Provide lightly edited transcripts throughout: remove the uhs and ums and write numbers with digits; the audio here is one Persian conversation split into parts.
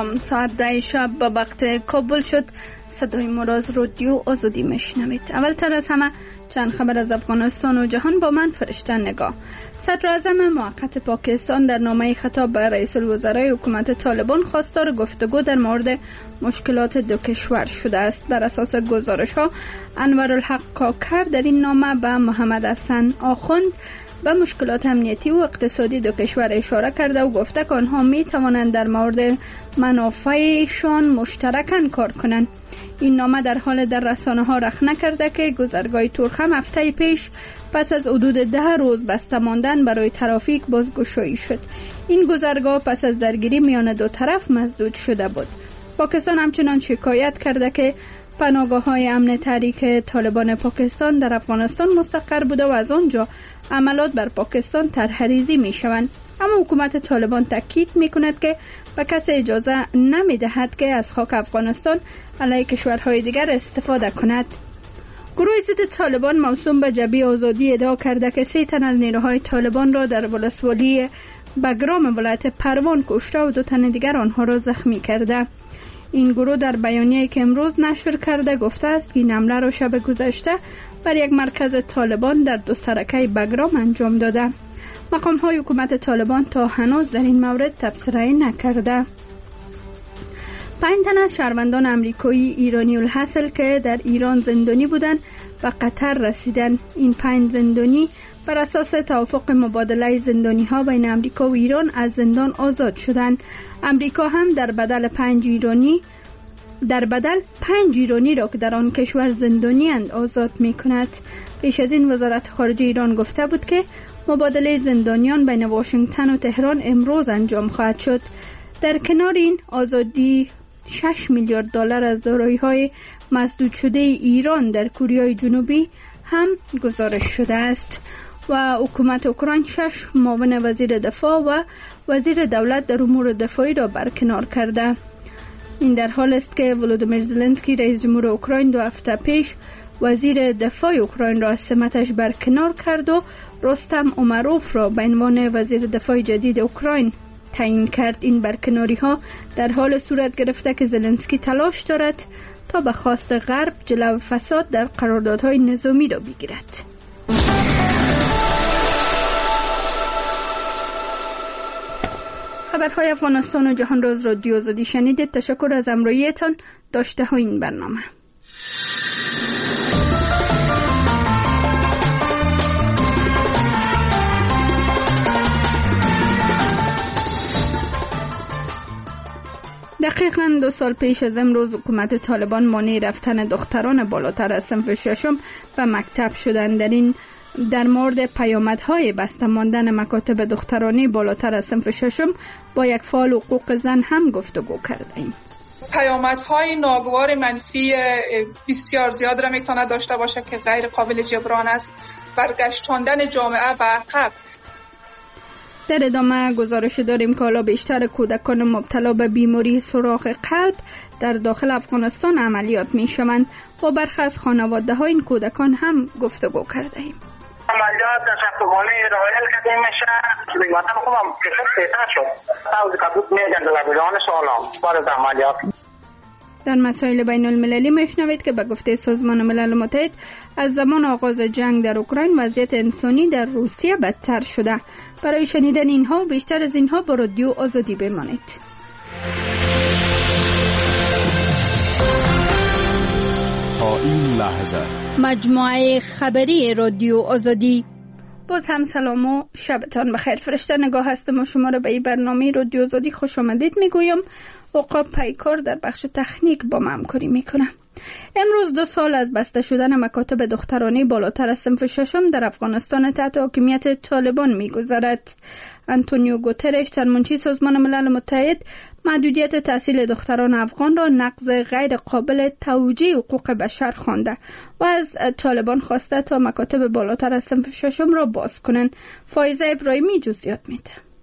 سلام، ساعت 10 شب به وقت کابل شد. صدای ما را از رادیو آزادی میشنوید. اولتر از همه چند خبر از افغانستان و جهان با من فرشته نگاه. صدر اعظم موقت پاکستان در نامه خطاب به رئیس الوزرای حکومت طالبان خواستار گفتگو در مورد مشکلات دو کشور شده است. بر اساس گزارش ها انورالحق کاکر در این نامه به محمد حسن آخوند به مشکلات امنیتی و اقتصادی دو کشور اشاره کرده و گفته که آنها می توانند در مورد منافعشان مشترکاً کار کنند. این نامه در حال در رسانه ها رخنه کرده که گذرگاه تورخم هفته پیش پس از حدود 10 روز بسته ماندن برای ترافیک بازگشایی شد. این گذرگاه پس از درگیری میان دو طرف مسدود شده بود. پاکستان همچنان شکایت کرده که پناهگاه‌های امن تحریک طالبان پاکستان در افغانستان مستقر بوده و از آنجا عملات بر پاکستان طرح‌ریزی می‌شوند. اما حکومت طالبان تاکید می‌کند که به کسی اجازه نمی‌دهد که از خاک افغانستان علیه کشورهای دیگر استفاده کند. گروه ضد طالبان موسوم به جبهه آزادی ادعا کرده که 3 تن از نیروهای طالبان را در ولسوالی بگرام ولایت پروان کشته و 2 تن دیگر آنها را زخمی کرده. این گروه در بیانیه‌ای که امروز نشر کرده گفته است که این حمله را شب گذشته بر یک مرکز طالبان در 2 سرکه بگرام انجام داده. مقام‌های حکومت طالبان تا هنوز در این مورد تبصره نکرده. 5 تن از شهروندان آمریکایی ایرانی الاصل که در ایران زندانی بودند به قطر رسیدند. این 5 زندانی بر اساس توافق مبادله زندانی‌ها بین آمریکا و ایران از زندان آزاد شدند. آمریکا هم در بدل 5 ایرانی را که در آن کشور زندانی‌اند آزاد می‌کند. پیش از این وزارت خارجه ایران گفته بود که مبادله زندانیان بین واشنگتن و تهران امروز انجام خواهد شد. در کنار این آزادی 6 میلیارد دلار از دارایی‌های مسدود شده ایران در کره جنوبی هم گزارش شده است و حکومت اوکراین 6 معاون وزیر دفاع و وزیر دولت در امور دفاعی را برکنار کرده. این در حال است که ولودیمیر زلنسکی رئیس جمهور اوکراین 2 هفته پیش وزیر دفاع اوکراین را از سمتش برکنار کرد و رستم امروف را به عنوان وزیر دفاع جدید اوکراین تعیین کرد. این برکناری ها در حال صورت گرفته که زلنسکی تلاش دارد تا به خواست غرب جلو فساد در قراردادهای نظامی را بگیرد. خبرهای افغانستان و جهان را از رادیو آزادی شنیدید. تشکر از همراهیتان. داشته های این برنامه. دقیقاً 2 سال پیش از امروز حکومت طالبان مانع رفتن دختران بالاتر از صنف 6 به مکتب شدند. در مورد پیامدهای بسته ماندن مکاتب دخترانی بالاتر از صنف 6 با یک فعال حقوق زن هم گفتگو کردیم. پیامدهای ناگوار منفی بسیار زیاد را میتونه داشته باشه که غیر قابل جبران است. برگشتاندن جامعه به عقب. در ادامه گزارش داریم که حالا بیشتر کودکان مبتلا به بیماری سوراخ قلب در داخل افغانستان عملیات می شوند. با برخی از خانواده های این کودکان هم گفتگو کرده ایم. عملیات در شفاخانه رایل کردیم میشه. وطن خوبم کشت بهتر شد. سعودی کبود میگن در جهان سالم بارد عملیات. در مسائل بین المللی میشنوید که به گفته سازمان ملل متحد از زمان آغاز جنگ در اوکراین وضعیت انسانی در روسیه بدتر شده. برای شنیدن اینها و بیشتر از اینها با رادیو آزادی بمانید. تا این لحظه مجموعه خبری رادیو آزادی. باز هم سلام و شبتان بخیر. فرشته نگاه هستم و شما را به این برنامه رادیو آزادی خوش آمدید میگویم. عقاب پیکار در بخش تکنیک با من همکاری میکنه. امروز 2 سال از بسته شدن مکاتب دخترانی بالاتر از صنف 6 در افغانستان تحت حاکمیت طالبان میگذرد. آنتونیو گوترش سرمنشی سازمان ملل متحد محدودیت تحصیل دختران افغان را نقض غیر قابل توجیه حقوق بشر خوانده و از طالبان خواسته تا مکاتب بالاتر از صنف 6 را باز کنند. فایزه ابراهیمی جزئیات میده.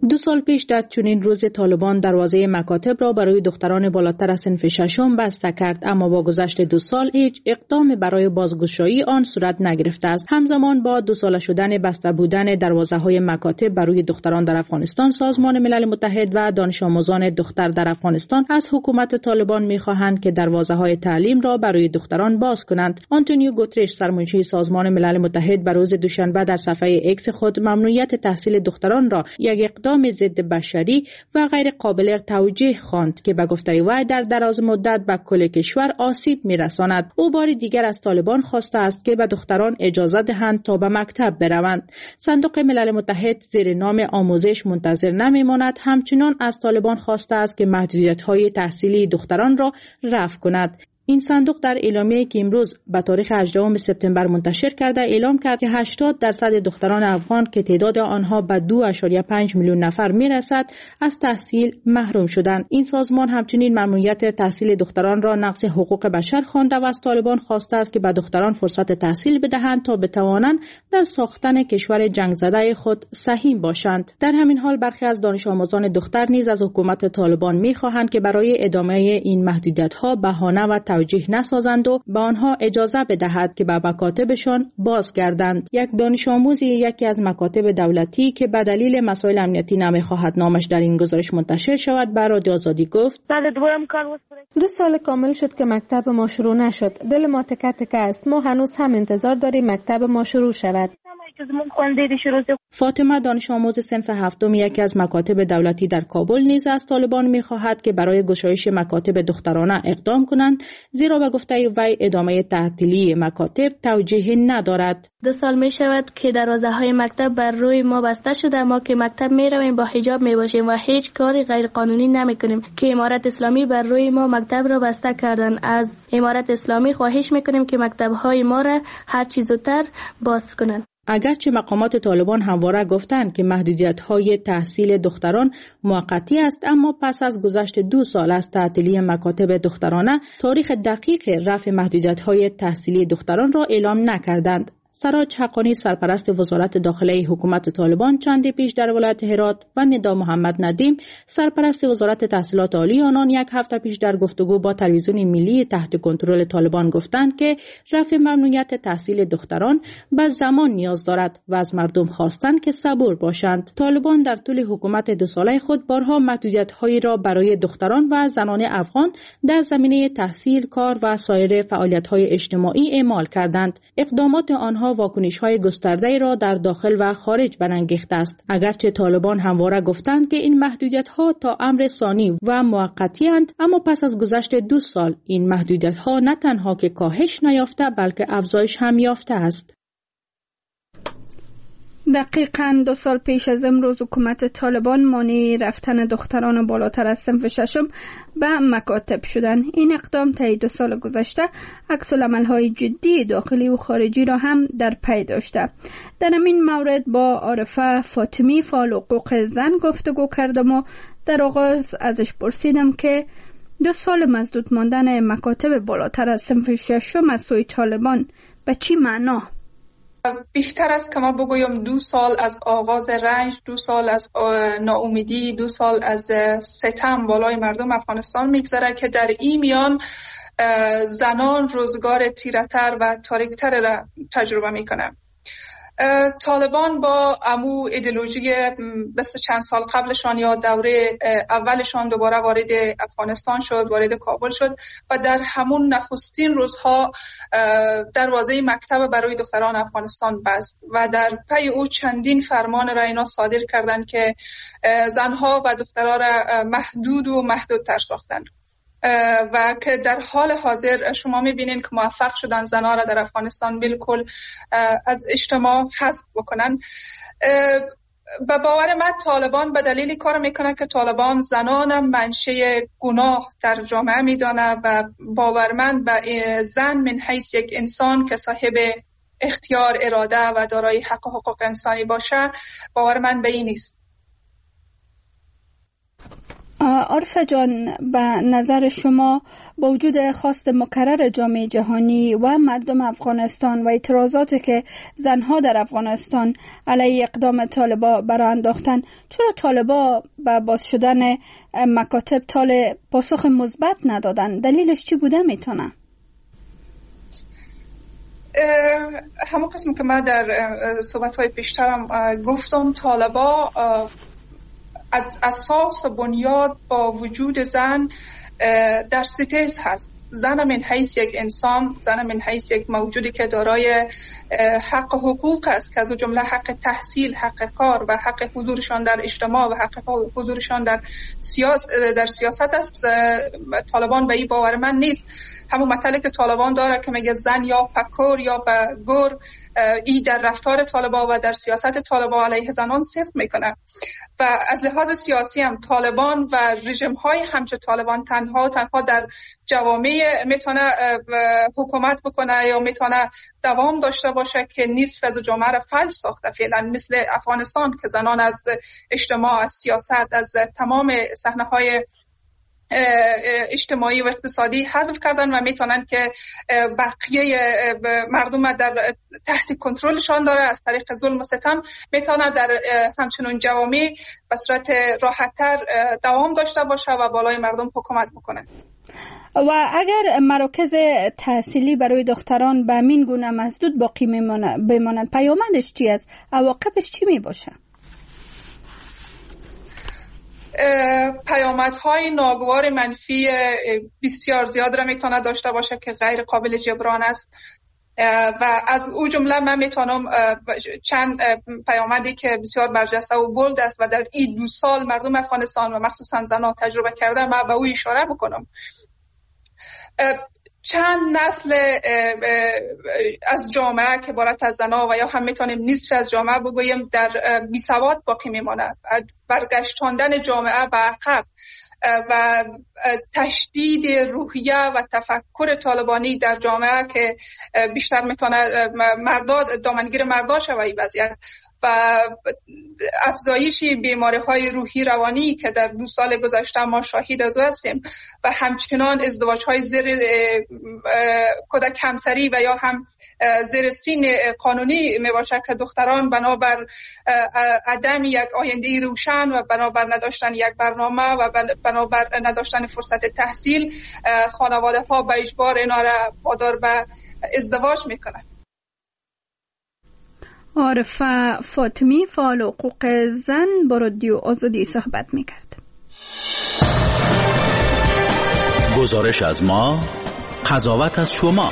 2 سال پیش در چنین روز طالبان دروازه مکاتب را برای دختران بالاتر از صنف ششم بسته کرد، اما با گذشت 2 سال هیچ اقدام برای بازگشایی آن صورت نگرفته است. همزمان با 2 ساله شدن بسته بودن دروازه‌های مکاتب برای دختران در افغانستان، سازمان ملل متحد و دانش آموزان دختر در افغانستان از حکومت طالبان می‌خواهند که دروازه‌های تعلیم را برای دختران باز کنند. آنتونیو گوترش، سرمنشی سازمان ملل متحد، بر روز دوشنبه در صفحه ایکس خود ممنوعیت تحصیل دختران را یک اقدام ضد بشری و غیر قابل توجیه خواند که به گفته وی در دراز مدت به کل کشور آسیب می‌رساند. او بار دیگر از طالبان خواسته است که به دختران اجازه دهند تا به مکتب بروند. صندوق ملل متحد زیر نام آموزش منتظر نمی‌ماند، همچنان از طالبان خواسته است که محدودیت‌های تحصیلی دختران را رفع کند. این صندوق در اعلامیه‌ای که امروز به تاریخ 18 سپتامبر منتشر کرده اعلام کرد که 80% دختران افغان که تعداد آنها به 2.5 میلیون نفر میرسد از تحصیل محروم شدند. این سازمان همچنین ممنوعیت تحصیل دختران را نقض حقوق بشر خوانده و از طالبان خواسته است که به دختران فرصت تحصیل بدهند تا بتوانند در ساختن کشور جنگ زده خود سهیم باشند. در همین حال برخی از دانش آموزان دختر نیز از حکومت طالبان می‌خواهند که برای ادامه این محدودیت‌ها بهانه و توجیه نسازند و به آنها اجازه بدهد که به مکاتبشان بازگردند. یک دانش آموزی یکی از مکاتب دولتی که به دلیل مسائل امنیتی نمی‌خواهد نامش در این گزارش منتشر شود، به رادیو آزادی گفت: 2 سال کامل شد که مکتب ما شروع نشد. دل ما تکه تکه است. ما هنوز هم انتظار داریم مکتب ما شروع شود. فاطمه، دانش آموز صنف 7 یکی از مکاتب دولتی در کابل، نیز از طالبان می‌خواهد که برای گشایش مکاتب دخترانه اقدام کنند، زیرا به گفته وی ادامه تعطیلی مکاتب توجیه ندارد. 2 سال می شود که دروازه‌های مکتب بر روی ما بسته شده. ما که مکتب می رویم با حجاب می باشیم و هیچ کاری غیر قانونی نمی کنیم که امارت اسلامی بر روی ما مکتب را بسته کردن. از امارت اسلامی خواهش می کنیم که مکتب‌های ما را هر چیز زودتر باز کنند. اگرچه مقامات طالبان همواره گفتند که محدودیت‌های تحصیل دختران موقتی است، اما پس از گذشت 2 سال از تعطیلی مکاتب دخترانه تاریخ دقیق رفع محدودیت‌های تحصیلی دختران را اعلام نکردند. سراج حقانی، سرپرست وزارت داخله حکومت طالبان، چندی پیش در ولایت هرات و ندا محمد ندیم، سرپرست وزارت تحصیلات عالی آنان، 1 هفته پیش در گفتگو با تلویزیون ملی تحت کنترل طالبان گفتند که رفع ممنوعیت تحصیل دختران به زمان نیاز دارد و از مردم خواستند که صبور باشند. طالبان در طول حکومت 2 ساله خود بارها محدودیت‌هایی را برای دختران و زنان افغان در زمینه تحصیل، کار و سایر فعالیت‌های اجتماعی اعمال کردند. اقدامات آنها واکنش‌های گسترده‌ای را در داخل و خارج برانگیخته است. اگرچه طالبان همواره گفتند که این محدودیت‌ها تا امر ثانی و موقتی اند، اما پس از گذشت 2 سال این محدودیت‌ها نه تنها که کاهش نیافته بلکه افزایش هم یافته است. دقیقاً 2 سال پیش از امروز حکومت طالبان مانع رفتن دختران بالاتر از صنف 6 به مکاتب شدند. این اقدام طی 2 سال گذشته عکس‌العمل‌های جدی داخلی و خارجی را هم در پی داشته. در این مورد با عارفه فاطمی، فعال حقوق زن، گفتگو کردم و در آغاز ازش پرسیدم که 2 سال مسدود ماندن مکاتب بالاتر از صنف 6 از سوی طالبان به چی معنا؟ بیشتر است که ما بگویم 2 سال از آغاز رنج، 2 سال از ناامیدی، 2 سال از ستم بالای مردم افغانستان میگذره که در این میان زنان روزگار تیره‌تر و تاریک‌تر را تجربه میکنه. طالبان با امو ایدئولوژی بس چند سال قبلشان یا دوره اولشان دوباره وارد افغانستان شد، وارد کابل شد و در همون نخستین روزها دروازه مکتب برای دختران افغانستان بست و در پی او چندین فرمان را اینا صادر کردند که زنها و دخترها را محدود و محدودتر ساختند و که در حال حاضر شما میبینین که موفق شدن زنها را در افغانستان بالکل از اجتماع حذف بکنن. به باور من طالبان به دلیلی کار میکنه که طالبان زنان منشأ گناه در جامعه میدانه و باورمند به زن من حیث یک انسان که صاحب اختیار، اراده و دارای حق و حقوق انسانی باشه، باور من به این نیست. عارفه جان، به نظر شما با وجود خواست مکرر جامعه جهانی و مردم افغانستان و اعتراضاتی که زنها در افغانستان علیه اقدام طالبا برانداختن، چرا طالبا با باز شدن مکاتب پاسخ مثبت ندادن؟ دلیلش چی بوده میتونه؟ همون قسم که من در صحبت‌های پیشترم گفتم، طالبا از اساس و بنیاد با وجود زن در ستیز هست. زن من حیث یک انسان، زن من حیث یک موجودی که دارای حق و حقوق است که از جمله حق تحصیل، حق کار و حق حضورشان در اجتماع و حق حضورشان در سیاست است. طالبان به این باور من نیست. همون مطلبی که طالبان داره که میگه زن یا پکور یا به گور، ای در رفتار طالبان و در سیاست طالبان علیه زنان صدق میکنه. و از لحاظ سیاسی هم طالبان و رژیم های همچون طالبان تنها در جوامع میتونه حکومت بکنه یا میتونه دوام داشته باشه که نصف از جامعه را فلج ساخته، فعلا مثل افغانستان که زنان از اجتماع، از سیاست، از تمام صحنه های اجتماعی و اقتصادی حذف کردن و میتونن که بقیه مردم در تحت کنترلشان داره، از طریق ظلم و ستم میتونن در همچنین جوامع به صورت راحت‌تر دوام داشته باشه و بالای مردم حکومت بکنه. و اگر مراکز تحصیلی برای دختران به همین گونه مسدود باقی بماند، پیامدش چی است؟ عواقبش چی می باشه؟ پیامدهای ناگوار منفی بسیار زیاد را میتونه داشته باشه که غیر قابل جبران است و از او جمله من میتونم چند پیامدی که بسیار برجسته و بولد است و در این 2 سال مردم افغانستان و مخصوصا زنان تجربه کرده، من به او اشاره بکنم. چند نسل از جامعه که عبارت از زنان و یا هم میتونیم نصف از جامعه بگوییم در بیسواد باقی میماند. برگشتاندن جامعه به عقب و تشدید روحیه و تفکر طالبانی در جامعه که بیشتر میتونه دامنگیر مردا شوه این وضعیت و افزایش بیماری‌های روحی روانی که در 2 سال گذشته ما شاهد از هستیم و همچنان ازدواج‌های زیر کودک همسری و یا هم زیر سن قانونی میباشه که دختران بنابر عدم یک آینده روشن و بنابر نداشتن یک برنامه و بنابر نداشتن فرصت تحصیل، خانواده‌ها به اجبار اینا را وادار به ازدواج میکنن. عارفه فاطمی، فعال حقوق زن، با رادیو آزادی صحبت میکرد. گزارش از ما، قضاوت از شما.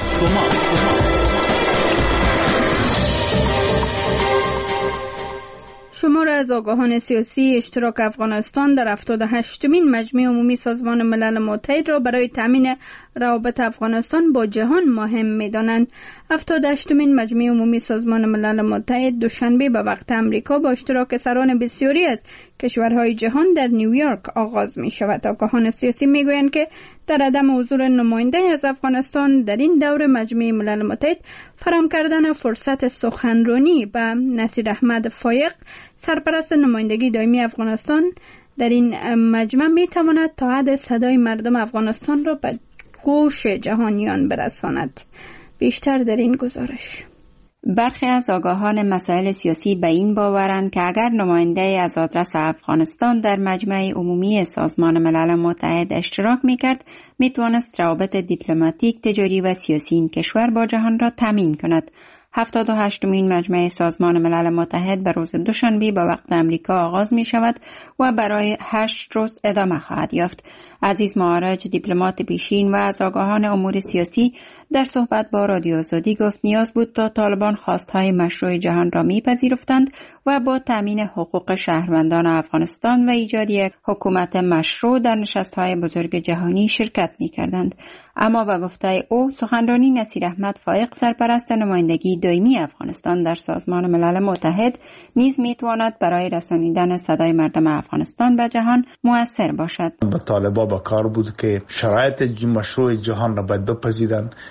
شمار از آگاهان سیاسی اشتراک افغانستان در 78مین مجمع عمومی سازمان ملل متحد را برای تامین روابط افغانستان با جهان مهم می‌دانند. 78مین مجمع عمومی سازمان ملل متحد دوشنبه به وقت امریکا با اشتراک سران بسیاری از کشورهای جهان در نیویورک آغاز می شود. آگاهان سیاسی می گویند که در عدم حضور نماینده از افغانستان در این دور مجمع ملل متحد، فراهم کردن فرصت سخنرانی به نصیر احمد فایق، سرپرست نمایندگی دائمی افغانستان در این مجمع می تواند تا حد صدای مردم افغانستان را به گوش جهانیان برساند. بیشتر در این گزارش. برخی از آگاهان مسائل سیاسی به این باورند که اگر نماینده از آدرس افغانستان در مجمع عمومی سازمان ملل متحد اشتراک می‌کرد، می‌توانست روابط دیپلماتیک، تجاری و سیاسی این کشور با جهان را تامین کند. 78مین مجمع سازمان ملل متحد به روز دوشنبه به وقت امریکا آغاز می شود و برای 8 روز ادامه خواهد یافت. عزیز معارج، دیپلمات پیشین و از آگاهان امور سیاسی، در صحبت با رادیو آزادی گفت نیاز بود تا طالبان خواستهای مشروع جهان را میپذیرفتند و با تامین حقوق شهروندان افغانستان و ایجاد یک حکومت مشروع در نشست‌های بزرگ جهانی شرکت می‌کردند. اما به گفته او، سخنرانی نصیر احمد فایق، سرپرست نمایندگی دائمی افغانستان در سازمان ملل متحد، نیز می‌تواند برای رسانیدن صدای مردم افغانستان به جهان مؤثر باشد. به طالبان با کار بود که شرایط مشروع جهان را باید بپذیرند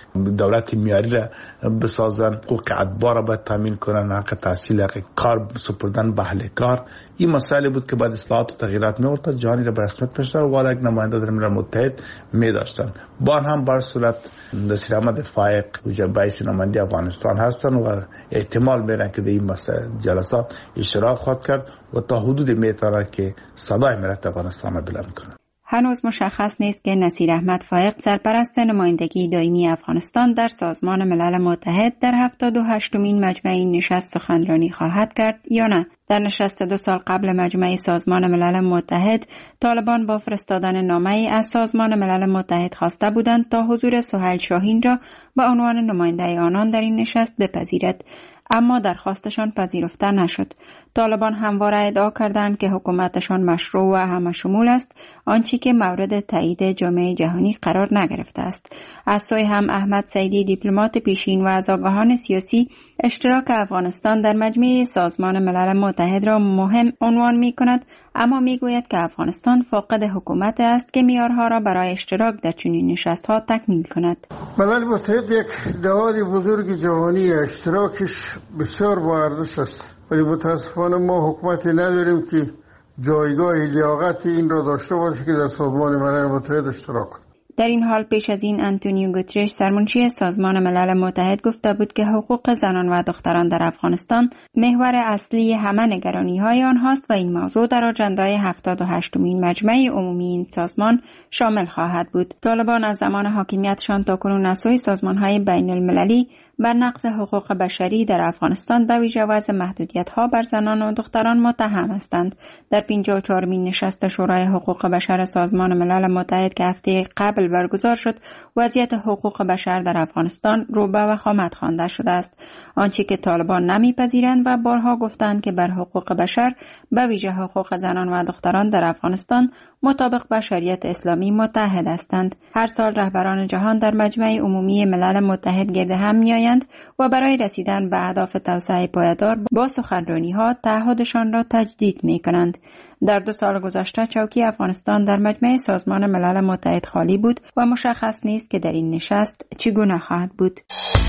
دولت میاری را بسازن، حقوق اتباع را باید تامین کنن، حق تحصیل، حق کار سپردن به اهل کار. این مسائل بود که بعد اصلاحات و تغییرات می‌آورد، جهانی را به رسمیت پیش و والا یک نماینده در ملل متحد می داشتن. با هم بر صورت نصیر احمد فائق رئیس نماینده افغانستان هستند و احتمال میرن که در این جلسات اشتراک خواهد کرد و تا حدود میتونه که صدای ملت افغانستان را بلند کنه. هنوز مشخص نیست که نصیر احمد فائق سرپرست نمایندگی دائمی افغانستان در سازمان ملل متحد در 78مین مجمع این نشست سخنرانی خواهد کرد یا نه. در نشست 2 سال قبل مجمع سازمان ملل متحد، طالبان با فرستادن نامه‌ای از سازمان ملل متحد خواسته بودند تا حضور سهیل شاهین را به عنوان نماینده آنان در این نشست بپذیرد، اما درخواستشان پذیرفته نشد. طالبان همواره ادعا کردند که حکومتشان مشروع و همه شمول است، آنچه که مورد تایید جامعه جهانی قرار نگرفته است. از سوی هم احمد سعیدی، دیپلمات پیشین و از آگاهان سیاسی، اشتراک افغانستان در مجمع سازمان ملل متحد را مهم عنوان می کند، اما می گوید که افغانستان فاقد حکومت است که معیارها را برای اشتراک در چنین نشست‌ها تکمیل کند. ملل متحد یک نهاد بزرگ جهانی، اشتراکش بسیار با ارزش است، ولی متاسفانه ما حکومتی نداریم که جایگاه لیاقت این را داشته باشه که در سازمان ملل متحد اشتراک کند. در این حال پیش از این آنتونیو گوترش، سرمنشی سازمان ملل متحد، گفته بود که حقوق زنان و دختران در افغانستان محور اصلی همه نگرانی‌های آنهاست و این موضوع در آجندای 78مین مجمع عمومی این سازمان شامل خواهد بود. طالبان از زمان حاکمیتشان تاکنون از سوی سازمان‌های بین‌المللی بر نقض حقوق بشری در افغانستان به ویژه وضع محدودیت‌ها بر زنان و دختران متهم هستند. در 54مین نشست شورای حقوق بشر سازمان ملل متحد که هفته قبل برگزار شد، وضعیت حقوق بشر در افغانستان رو به وخامت خوانده شده است. آنچه که طالبان نمیپذیرند و بارها گفتند که بر حقوق بشر به ویژه حقوق زنان و دختران در افغانستان مطابق با شریعت اسلامی متحد هستند. هر سال رهبران جهان در مجمع عمومی ملل متحد گرد هم میآیند و برای رسیدن به اهداف توسعه پایدار با سخنرانی‌ها تعهدشان را تجدید می‌کنند. در 2 سال گذشته چوکی افغانستان در مجمع سازمان ملل متحد خالی بود و مشخص نیست که در این نشست چگونه خواهد بود.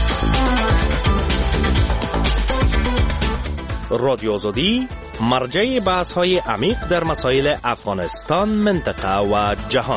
رادیو آزادی مرجع بحث‌های عمیق در مسائل افغانستان، منطقه و جهان.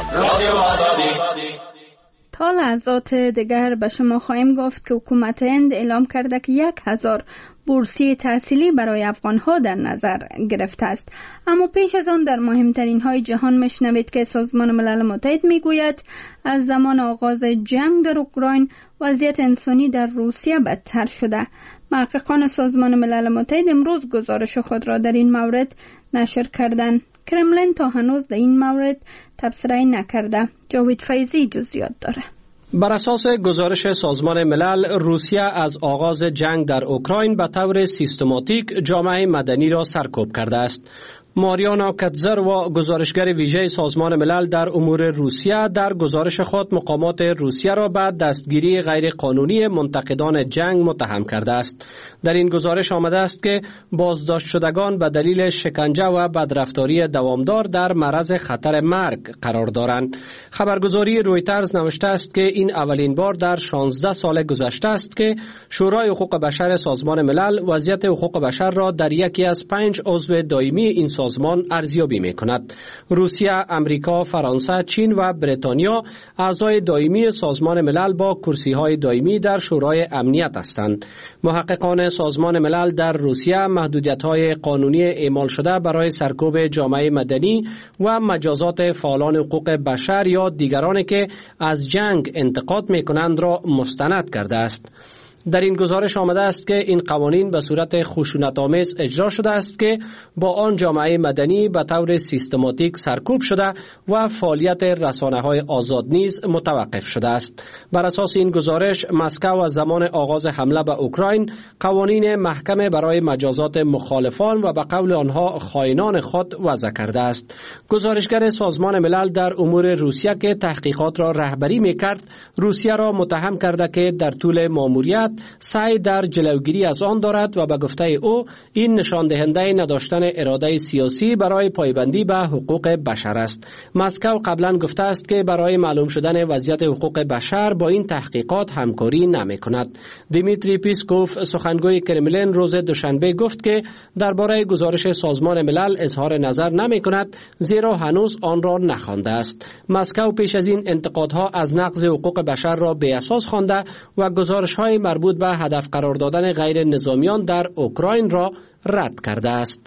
تا لحظات دیگر به شما خواهیم گفت که حکومت هند اعلام کرده که 1000 بورسیه تحصیلی برای افغانها در نظر گرفته است. اما پیش از آن در مهمترین های جهان میشنوید که سازمان ملل متحد میگوید از زمان آغاز جنگ در اوکراین وضعیت انسانی در روسیه بدتر شده. محققان سازمان ملل متحد امروز گزارش خود را در این مورد نشر کردند. کرملین تا هنوز در این مورد تبصره نکرده. جاوید فیضی جزئیات داره. بر اساس گزارش سازمان ملل، روسیه از آغاز جنگ در اوکراین به طور سیستماتیک جامعه مدنی را سرکوب کرده است. ماریانا کاتزر و گزارشگر ویژه سازمان ملل در امور روسیه در گزارش خود مقامات روسیه را به دستگیری غیرقانونی منتقدان جنگ متهم کرده است. در این گزارش آمده است که بازداشت شدگان به دلیل شکنجه و بدرفتاری دوامدار در معرض خطر مرگ قرار دارند. خبرگزاری رویترز نوشته است که این اولین بار در 16 سال گذشته است که شورای حقوق بشر سازمان ملل وضعیت حقوق بشر را در یکی از 5 عضو دائمی این سازمان ارزیابی می‌کند. روسیه، امریکا، فرانسه، چین و بریتانیا اعضای دائمی سازمان ملل با کرسی‌های دائمی در شورای امنیت هستند. محققان سازمان ملل در روسیه محدودیت‌های قانونی اعمال شده برای سرکوب جامعه مدنی و مجازات فعالان حقوق بشر یا دیگرانی که از جنگ انتقاد می‌کنند را مستند کرده است. در این گزارش آمده است که این قوانین به صورت خشونت‌آمیز اجرا شده است که با آن جامعه مدنی به طور سیستماتیک سرکوب شده و فعالیت رسانه‌های آزاد نیز متوقف شده است. بر اساس این گزارش، مسکو از زمان آغاز حمله به اوکراین قوانین محکم برای مجازات مخالفان و به قول آنها خائنان خود وضع کرده است. گزارشگر سازمان ملل در امور روسیه که تحقیقات را رهبری می‌کرد، روسیه را متهم کرده که در طول ماموریت سعی در جلوگیری از آن دارد و به گفته او این نشان دهنده نداشتن اراده سیاسی برای پایبندی به حقوق بشر است. مسکو قبلا گفته است که برای معلوم شدن وضعیت حقوق بشر با این تحقیقات همکاری نمی‌کند. دیمیتری پیسکوف سخنگوی کرملین روز دوشنبه گفت که درباره گزارش سازمان ملل اظهار نظر نمی‌کند زیرا هنوز آن را نخوانده است. مسکو پیش از این انتقادها از نقض حقوق بشر را بی اساس خوانده و گزارش‌های مربوط به هدف قرار دادن غیر نظامیان در اوکراین را رد کرده است.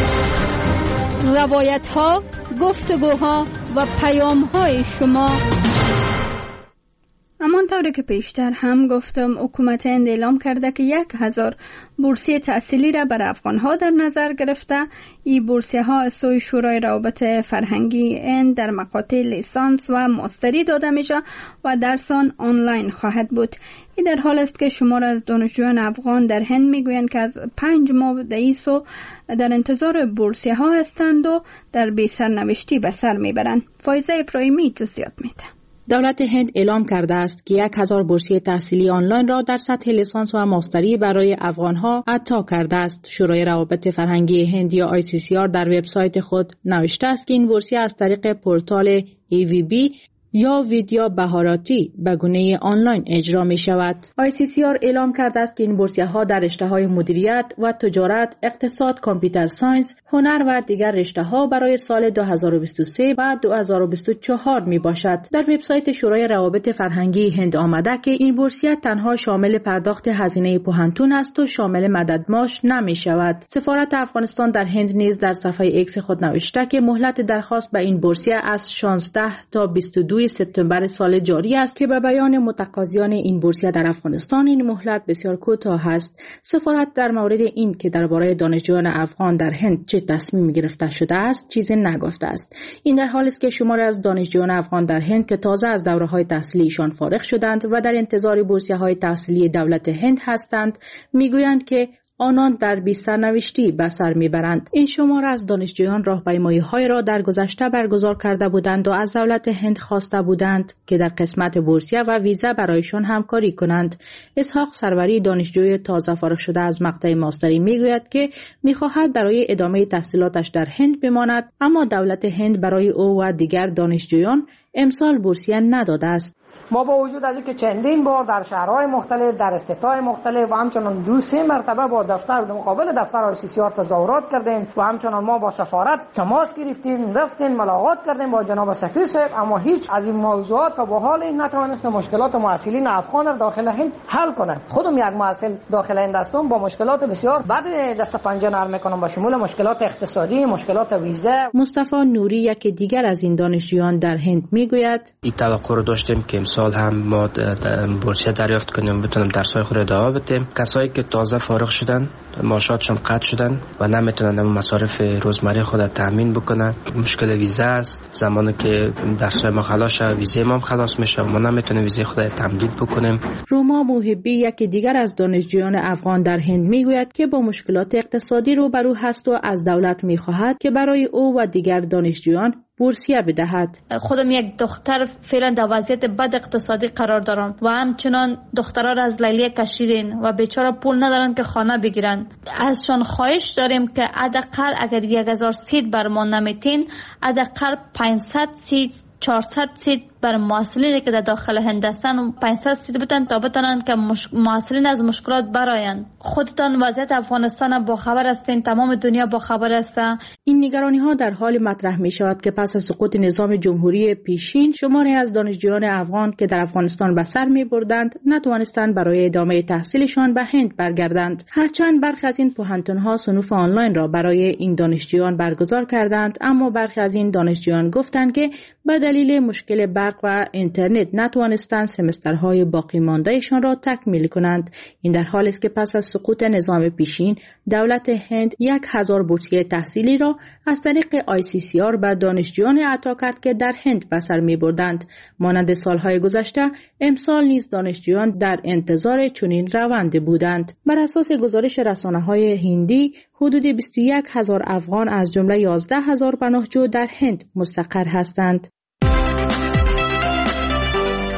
روایت‌ها، گفتگوها و پیام‌های شما. همانطور که پیشتر هم گفتم، حکومت هند اعلام کرده که 1000 بورسیه تحصیلی را بر افغانها در نظر گرفته. این بورسیه ها از سوی شورای روابط فرهنگی هند در مقاطع لیسانس و ماستری داده میشه و درسان آنلاین خواهد بود. این در حال است که شمار از دانشجویان افغان در هند میگویند که از 5 ماه دعیسو در انتظار بورسیه ها هستند و در بی سرنوشتی به سر میبرند. فایزه ابراهیمی جزئیات میده. دولت هند اعلام کرده است که 1000 بورسیه تحصیلی آنلاین را در سطح لیسانس و ماستری برای افغانها عطا کرده است. شورای روابط فرهنگی هند یا ICCR در وبسایت خود نوشته است که این بورسیه از طریق پورتال EVB یا ویدیا بهاراتی به گونه آنلاین اجرا می شود. ICCR اعلام کرده است که این بورسیه ها در رشته های مدیریت و تجارت، اقتصاد، کامپیوتر ساینس، هنر و دیگر رشته ها برای سال 2023 و 2024 می باشد. در وبسایت شورای روابط فرهنگی هند آمده که این بورسیه تنها شامل پرداخت هزینه پوهنتون است و شامل مدد معاش نمی شود. سفارت افغانستان در هند نیز در صفحه ایکس خود نوشته که مهلت درخواست به این بورسیه از 16 تا 22 سپتامبر سال جاری است که به بیان متقاضیان این بورسیه در افغانستان این مهلت بسیار کوتاه است. سفارت در مورد این که درباره دانشجویان افغان در هند چه تصمیمی گرفته شده است چیزی نگفته است. این در حالی است که شماری از دانشجویان افغان در هند که تازه از دوره‌های تحصیلیشان فارغ شدند و در انتظار بورسیه‌های تحصیلی دولت هند هستند میگویند که آنان در بی سرنوشتی به سر میبرند. این شمار از دانشجویان راهپیمایی‌های را در گذشته برگزار کرده بودند و از دولت هند خواسته بودند که در قسمت بورسیه و ویزا برایشان همکاری کنند. اسحاق سروری دانشجوی تازه فارغ شده از مقطع ماستری میگوید که میخواهد برای ادامه تحصیلاتش در هند بماند، اما دولت هند برای او و دیگر دانشجویان امسال بورسیه نداده است. ما با وجود از اینکه چندین بار در شهرهای مختلف، در استتای مختلف و همچنان 2-3 مرتبه با دفتر مقابل دفتر ICCR تظاهرات کردیم و همچنان ما با سفارت تماس گرفتیم، رفتیم ملاقات کردیم با جناب سفیر صاحب، اما هیچ از این موضوعات تا به حال نتوانست مشکلات معسلین افغان را داخل هند حل کنه. خودم یک معسل داخل هند هستم، با مشکلات بسیار بعد دست پنجه نرم میکنم، با شمول مشکلات اقتصادی، مشکلات ویزا. مصطفی نوری یک دیگر از این دانشجویان در هند میگوید این توقع رو داشتیم که امسال هم ما بورسیه دریافت کنیم، بتونیم درس‌های خود را ادامه بدیم. کسایی که تازه فارغ شدن معاشاتشون قطع شدن و نمیتونن مصارف روزمره خود را تامین بکنن. مشکل ویزا است، زمانی که درس‌های ما خلاص شه ویزای ما هم خلاص میشه، ما نمیتونیم ویزای خود را تمدید بکنیم. روما محبی یک دیگر از دانشجویان افغان در هند میگوید که با مشکلات اقتصادی روبرو هست و از دولت میخواهد که برای او و دیگر دانشجویان بورسیه بدهد. خودم یک دختر فعلا در وضعیت بد اقتصادی قرار دارم و همچنان دخترها را از لیلیه کشیدین و بیچاره پول ندارن که خانه بگیرن. ازشان خواهش داریم که حداقل اگر 1000 سیت برمان نمیتین، حداقل 500 سیت 400 سیت بر معسلینی که در داخل هند هستن و 500 سیت بتن تا بتونن که معسلین از مشکلات برآیند. خودتان وضعیت افغانستان با خبر هستین، تمام دنیا با خبر است. این نگرانی ها در حال مطرح می شود که پس از سقوط نظام جمهوری پیشین شماری از دانشجویان افغان که در افغانستان به سر می بردند نتوانستند برای ادامه تحصیلشان به هند برگردند. هرچند برخی از این پوهنتون ها صنوف آنلاین را برای این دانشجویان برگزار کردند، اما برخی از این دانشجویان گفتند که به دلیل مشکل برق و اینترنت نتوانستند سمسترهای باقی ماندهشان را تکمیل کنند. این در حالی است که پس از سقوط نظام پیشین دولت هند 1000 بورسیه تحصیلی را از طریق ICCR به دانشجویان عطا کرد که در هند به سر می‌بردند. مانند سالهای گذشته امسال نیز دانشجویان در انتظار چنین روندی بودند. بر اساس گزارش رسانه‌های هندی حدود 21000 افغان از جمله 11000 پناهجو در هند مستقر هستند.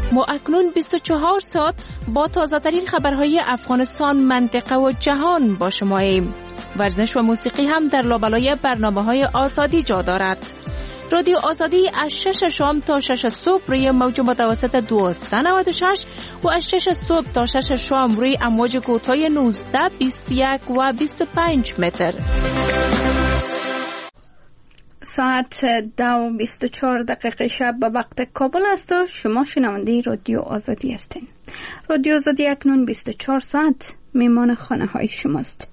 ما اکنون 24 ساعت با تازه ترین خبرهای افغانستان، منطقه و جهان با شماییم. ورزش و موسیقی هم در لابلای برنامه‌های آزادی جا دارد. رادیو آزادی از 6 شام تا 6 صبح روی موج متوسط 1296 و از 6 صبح تا 6 شام روی امواج کوتاه 19، 21 و 25 متر. ساعت 2:24 شب به وقت کابل است و شما شنونده رادیو آزادی هستین. رادیو آزادی اکنون 24 ساعت میمان خانه های شماست.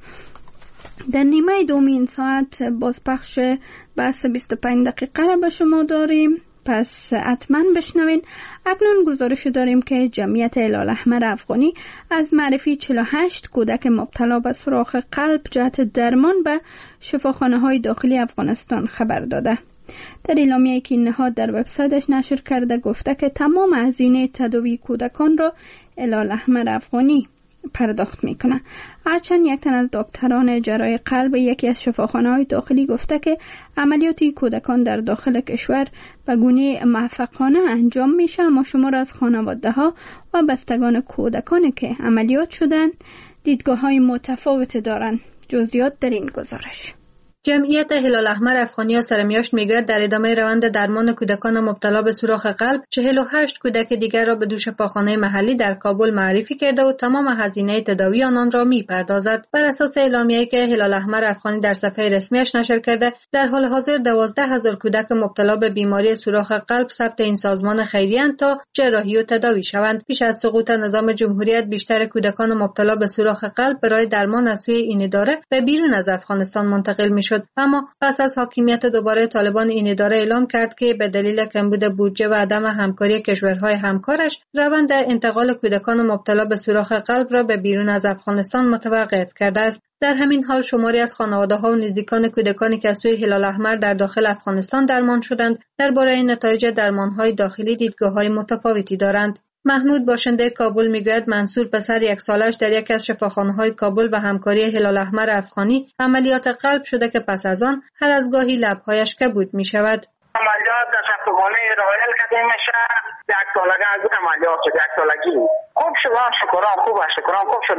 در نیمه دوم این ساعت بازپخش بحث 25 دقیقه را به شما داریم، پس حتما بشنوین. اکنون گزارش داریم که جمعیت هلال احمر افغانی از معرفی 48 کودک مبتلا به سوراخ قلب جهت درمان به شفاخانه های داخلی افغانستان خبر داده. در اعلامیه‌ای که نهاد در وبسایتش نشر کرده گفته که تمام هزینه تداوی کودکان را هلال احمر افغانی پرداخت میکنه. هرچند یک تن از دکتران جراحی قلب یکی از شفاخانه‌های داخلی گفته که عملیاتی کودکان در داخل کشور به گونه موفقانه انجام میشه، اما شمار از خانواده‌ها و بستگان کودکانی که عملیات شدن دیدگاه‌های متفاوت دارند. جزئیات در این گزارش. جمعیت هلال احمر افغانی سرمیاشت میگوید در ادامه روند درمان کودکان مبتلا به سوراخ قلب 48 کودک دیگر را به دو شفاخانه محلی در کابل معرفی کرده و تمام هزینه تداوی آنان را میپردازد. بر اساس اعلامیه‌ای که هلال احمر افغانی در صفحه رسمیش نشر کرده، در حال حاضر 12,000 کودک مبتلا به بیماری سوراخ قلب ثبت این سازمان خیریه تا جراحی و تداوی شوند. پیش از سقوط نظام جمهوریت بیشتر کودکان مبتلا به سوراخ قلب برای درمان از سوی این اداره به بیرون از افغانستان منتقل میشد. اما پس از حاکمیت دوباره طالبان این اداره اعلام کرد که به دلیل کمبود بودجه و عدم همکاری کشورهای همکارش روند انتقال کودکان مبتلا به سوراخ قلب را به بیرون از افغانستان متوقف کرده است. در همین حال شماری از خانواده‌ها و نزدیکان کودکانی که از سوی هلال احمر در داخل افغانستان درمان شدند درباره نتایج درمان‌های داخلی دیدگاه‌های متفاوتی دارند. محمود باشنده کابل میگوید منصور پسر 1 سالش در یکی از شفاخانه‌های کابل و همکاری هلال احمر افغانی عملیات قلب شده که پس از آن هر از گاهی لب‌هایش کبود می‌شود. عملیات در شفاخانه رایل کردیم میشه. 1 سالگی از عملیات شد. 1 سالگی خوب شد. شکران خوب شد.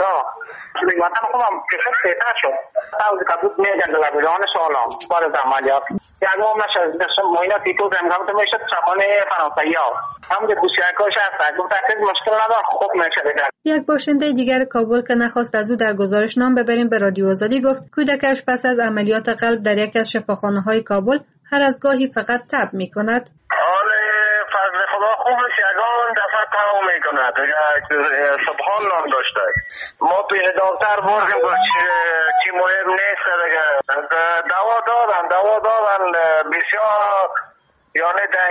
وطن خوبم کشور بهتر شد. تاوز کبود میگن لبجان سالم بعد از عملیات. یک ماه نشد مهینه تیتو زمگم میشد شفاخانه فرانسوی ها. هم که دوسیاکاش هست. گفتن که مشکل نداره خوب میشه دیگر. یک باشنده دیگر کابل که نخواست از او در گزارش نام ببریم به رادیو آزادی گفت کودکش پس از عملیات قلب در یکی از شفاخانه‌های کابل هر از گاهی فقط تب می‌کند. فضل خدا خوبش یگان دفعه تمام میکند. سبحان نام داشته. ما پیش دکتر بردیم چی مهم نیست دیگه. دوا دادن بسیار، یعنی در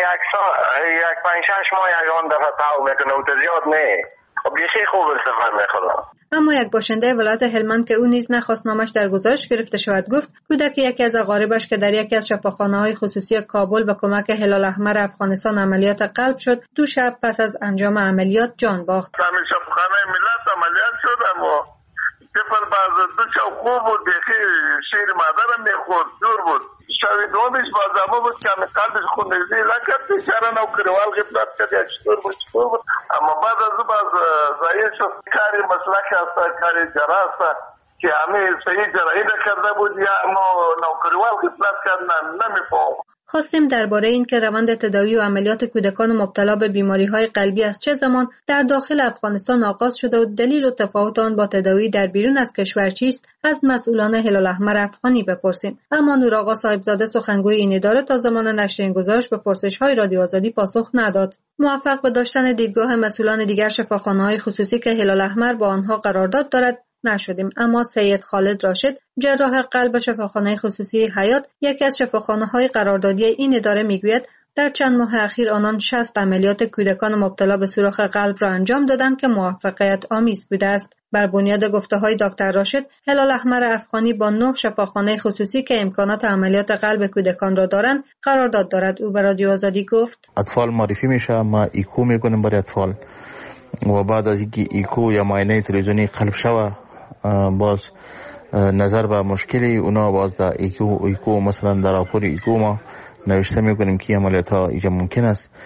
5-6 ماه یگان دفعه تمام میکنه و زیاد نه. خب بیشی خوب استفاده میکنم. اما یک باشنده ولایت هلمند که او نیز نخواست نامش در گزارش گرفته شود گفت کودک یکی از اقاربش که در یکی از شفاخانه‌های خصوصی کابل به کمک هلال احمر افغانستان عملیات قلب شد 2 شب پس از انجام عملیات جان باخت. همین شفاخانه ملت عملیات شد اما طفل بعد 2 شب خوب بود، دیگه شیر مادرم میخورد، جور بود. شاید دومیش بازمو بود که همین قلبش خونریزی لکت بیچاره نو کریوال خدمت کرد یا چطور بود اما بعد از او باز ضعیف شد. کاری مسلک هست، کاری جراح هست که همین صحیح جراحی نکرده بود یا اما نو کریوال خدمت کرد نمیفهم. خواستیم درباره این که روند تداوی و عملیات کودکان مبتلا به بیماری‌های قلبی از چه زمان در داخل افغانستان آغاز شده و دلیل و تفاوت آن با تداوی در بیرون از کشور چیست از مسئولان هلال احمر افغانی بپرسیم. اما نور آقا صاحبزاده سخنگوی این اداره تا زمان نشر این گزارش به پرسش‌های رادیو آزادی پاسخ نداد. موفق به داشتن دیدگاه مسئولان دیگر شفاخانه‌های خصوصی که هلال احمر با آنها قرارداد دارد نشدیم. اما سید خالد راشد جراح قلب شفاخانه خصوصی حیات یکی از شفاخانه‌های قراردادی این اداره میگوید در چند ماه اخیر آنان 60 عملیات کودکان مبتلا به سوراخ قلب را انجام دادند که موفقیت آمیز بوده است. بر بنیاد گفته‌های دکتر راشد هلال احمر افغانی با 9 شفاخانه خصوصی که امکانات عملیات قلب کودکان را دارند قرارداد دارد. او به رادیو آزادی گفت اطفال معرفی میشه، ما ایکو میکنیم برای اطفال و بعد از اینکه ایکو یا معاینه تلویزیونی قلب شوه باز نظر به مشکلی اونا باز در ایکو مثلا در راپور ایکو ما نوشته میکنیم که عملیات ها اینجا ممکن است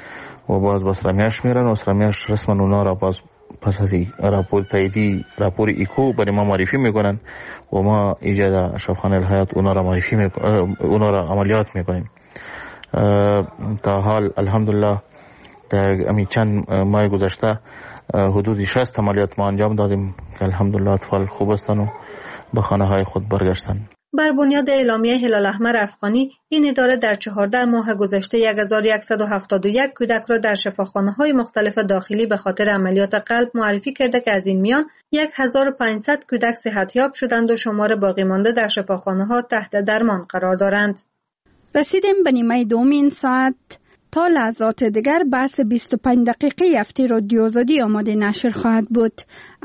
و باز با سرمیاش میرن و سرمیاش رسما اونا را باز پس از راپور تاییدی راپور ایکو برای ما معرفی میکنن و ما ایجاد شفاخانه الحیات اونا را معرفی اونا را عملیات میکنیم. تا حال الحمدلله در امی چند ماه گذشته حدود 60 عملیات ما انجام دادیم که الحمدلله اطفال خوب هستند و به خانه های خود برگشتند. بر بنیاد اعلامیه هلال احمر افغانی، این اداره در 14 ماه گذشته 1171 کودک را در شفاخانه‌های مختلف داخلی به خاطر عملیات قلب معرفی کرده که از این میان 1500 کودک صحتیاب شدند و شمار باقی مانده در شفاخانه‌ها تحت درمان قرار دارند. رسیدیم به نیمه دوم این ساعت. تا لحظات دیگر بحث 25 دقیقه هفته رادیو آزادی آماده نشر خواهد بود.